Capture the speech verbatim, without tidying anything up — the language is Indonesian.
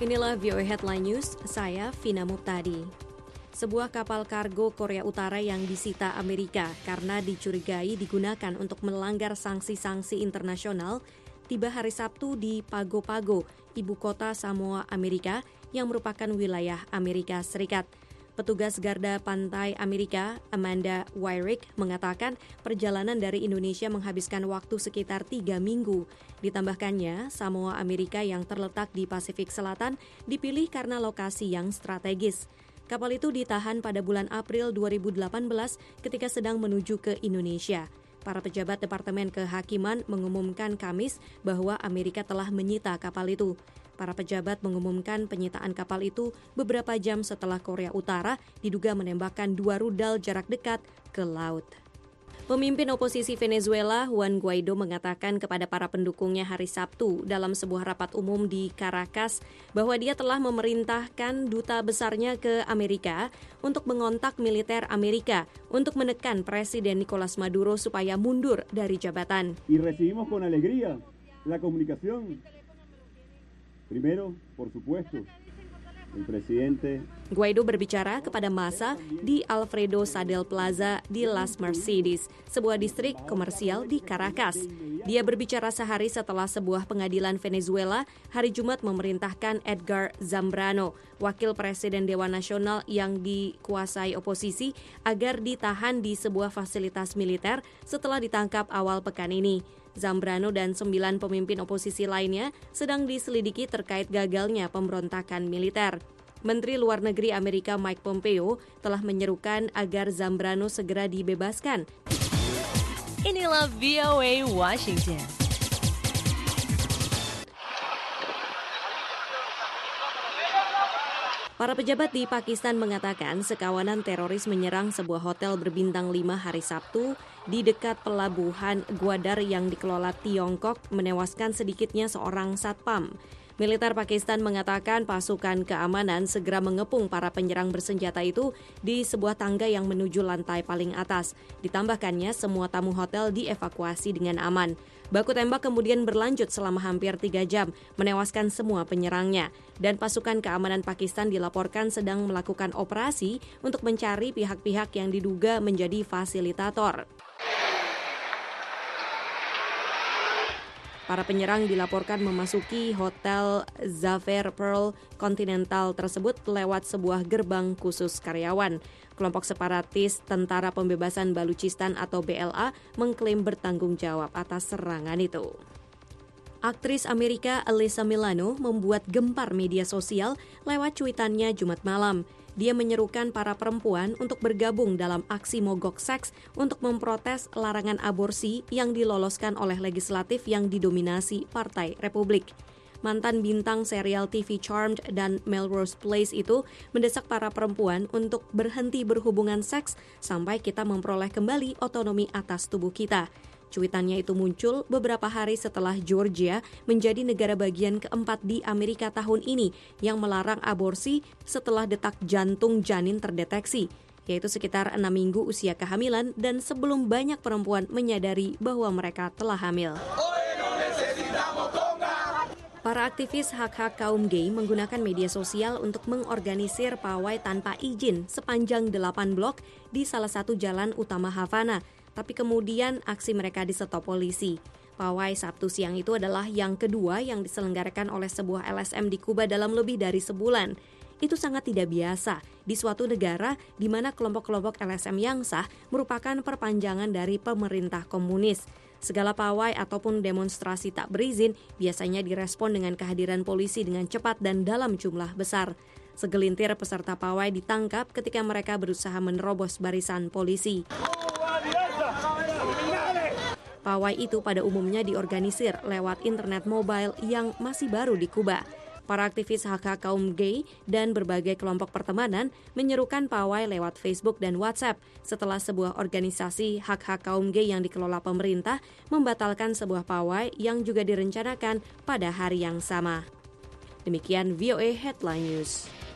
Inilah V O A Headline News, saya Vina Muptadi. Sebuah kapal kargo Korea Utara yang disita Amerika karena dicurigai digunakan untuk melanggar sanksi-sanksi internasional tiba hari Sabtu di Pago Pago, ibu kota Samoa, Amerika, yang merupakan wilayah Amerika Serikat. Petugas Garda Pantai Amerika, Amanda Wyrick, mengatakan perjalanan dari Indonesia menghabiskan waktu sekitar tiga minggu. Ditambahkannya, Samoa Amerika yang terletak di Pasifik Selatan dipilih karena lokasi yang strategis. Kapal itu ditahan pada bulan April dua ribu delapan belas ketika sedang menuju ke Indonesia. Para pejabat Departemen Kehakiman mengumumkan Kamis bahwa Amerika telah menyita kapal itu. Para pejabat mengumumkan penyitaan kapal itu beberapa jam setelah Korea Utara diduga menembakkan dua rudal jarak dekat ke laut. Pemimpin oposisi Venezuela, Juan Guaido, mengatakan kepada para pendukungnya hari Sabtu dalam sebuah rapat umum di Caracas bahwa dia telah memerintahkan duta besarnya ke Amerika untuk mengontak militer Amerika untuk menekan Presiden Nicolas Maduro supaya mundur dari jabatan. Y recibimos con alegría la comunicación. Primero, por supuesto, el presidente. Guaido berbicara kepada massa di Alfredo Sadel Plaza di Las Mercedes, sebuah distrik komersial di Caracas. Dia berbicara sehari setelah sebuah pengadilan Venezuela hari Jumat memerintahkan Edgar Zambrano, wakil presiden Dewan Nasional yang dikuasai oposisi, agar ditahan di sebuah fasilitas militer setelah ditangkap awal pekan ini. Zambrano dan sembilan pemimpin oposisi lainnya sedang diselidiki terkait gagalnya pemberontakan militer. Menteri Luar Negeri Amerika Mike Pompeo telah menyerukan agar Zambrano segera dibebaskan. Inilah V O A Washington. Para pejabat di Pakistan mengatakan sekawanan teroris menyerang sebuah hotel berbintang lima hari Sabtu di dekat pelabuhan Gwadar yang dikelola Tiongkok, menewaskan sedikitnya seorang satpam. Militer Pakistan mengatakan pasukan keamanan segera mengepung para penyerang bersenjata itu di sebuah tangga yang menuju lantai paling atas. Ditambahkannya, semua tamu hotel dievakuasi dengan aman. Baku tembak kemudian berlanjut selama hampir tiga jam, menewaskan semua penyerangnya. Dan pasukan keamanan Pakistan dilaporkan sedang melakukan operasi untuk mencari pihak-pihak yang diduga menjadi fasilitator. Para penyerang dilaporkan memasuki Hotel Zafer Pearl Continental tersebut lewat sebuah gerbang khusus karyawan. Kelompok separatis Tentara Pembebasan Baluchistan atau B L A mengklaim bertanggung jawab atas serangan itu. Aktris Amerika Alyssa Milano membuat gempar media sosial lewat cuitannya Jumat malam. Dia menyerukan para perempuan untuk bergabung dalam aksi mogok seks untuk memprotes larangan aborsi yang diloloskan oleh legislatif yang didominasi Partai Republik. Mantan bintang serial T V Charmed dan Melrose Place itu mendesak para perempuan untuk berhenti berhubungan seks sampai kita memperoleh kembali otonomi atas tubuh kita. Cuitannya itu muncul beberapa hari setelah Georgia menjadi negara bagian keempat di Amerika tahun ini yang melarang aborsi setelah detak jantung janin terdeteksi, yaitu sekitar enam minggu usia kehamilan dan sebelum banyak perempuan menyadari bahwa mereka telah hamil. Para aktivis hak-hak kaum gay menggunakan media sosial untuk mengorganisir pawai tanpa izin sepanjang delapan blok di salah satu jalan utama Havana. Tapi kemudian aksi mereka disetop polisi. Pawai Sabtu siang itu adalah yang kedua yang diselenggarakan oleh sebuah L S M di Kuba dalam lebih dari sebulan. Itu sangat tidak biasa di suatu negara di mana kelompok-kelompok L S M yang sah merupakan perpanjangan dari pemerintah komunis. Segala pawai ataupun demonstrasi tak berizin biasanya direspon dengan kehadiran polisi dengan cepat dan dalam jumlah besar. Segelintir peserta pawai ditangkap ketika mereka berusaha menerobos barisan polisi. Pawai itu pada umumnya diorganisir lewat internet mobile yang masih baru di Kuba. Para aktivis hak-hak kaum gay dan berbagai kelompok pertemanan menyerukan pawai lewat Facebook dan WhatsApp setelah sebuah organisasi hak-hak kaum gay yang dikelola pemerintah membatalkan sebuah pawai yang juga direncanakan pada hari yang sama. Demikian V O A Headline News.